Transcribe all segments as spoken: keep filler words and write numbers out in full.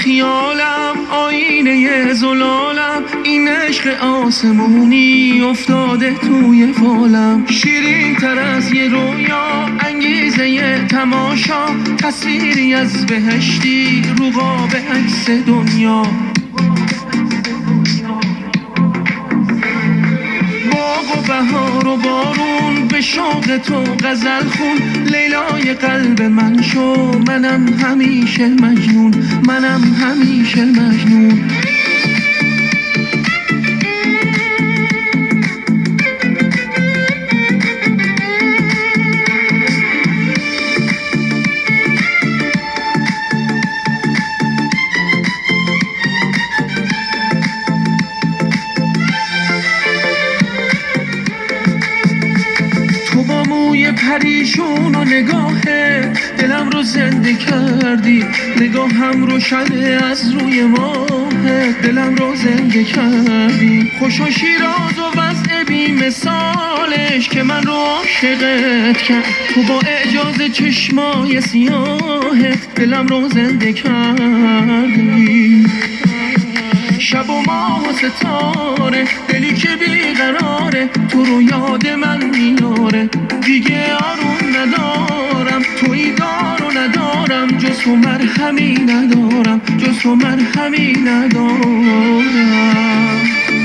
خیالم آینه زلالم، این عشق آسمونی افتاده توی فالم. شیرین تر از یه رویا، انگیزه یه تماشا، تصویری از بهشتی رو قاب عکس دنیا. باغ و بهار و بارون به شوق تو غزل خون، لیلای قلب من شو، منم همیشه مجنون، منم همیشه مجنون. موی پریشون و نگاهه دلم رو زنده کردی، نگاهم روشنه از روی ماه، دلم رو زنده کردی. خوش و شیراز و وضع بی مثالش که من رو عاشقت کرد، تو با اعجاز چشمای سیاهت دلم رو زنده کردی. شب و ماه و ستاره، دلی که بیقراره، تو رو یاد من میاره. دیگه آروم ندارم، توی دار و ندارم، جز تو مرهمی ندارم، جز تو مرهمی ندارم.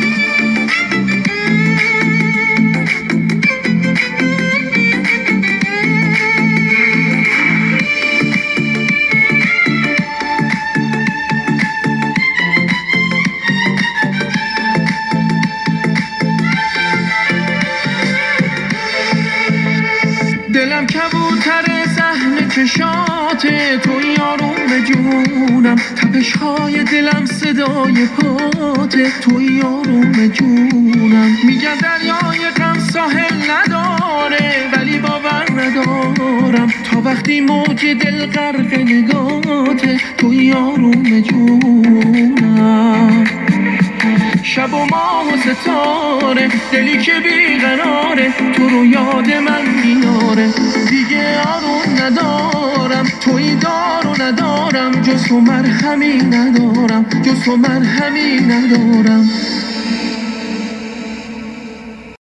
دلم کبوتر صحن چشاته، توی آروم جونم، تپش های دلم صدای پاته، توی آروم جونم. میگن دریای غم ساحل نداره، ولی باور ندارم تا وقتی موج دل غرق نگاته، توی آروم جونم. شب و ماه و ستاره، دلی که بیقراره، تو رو یاد من میاره. دیگه آروم ندارم، توی دار و ندارم، جز تو مرهمی ندارم، جز تو مرهمی ندارم.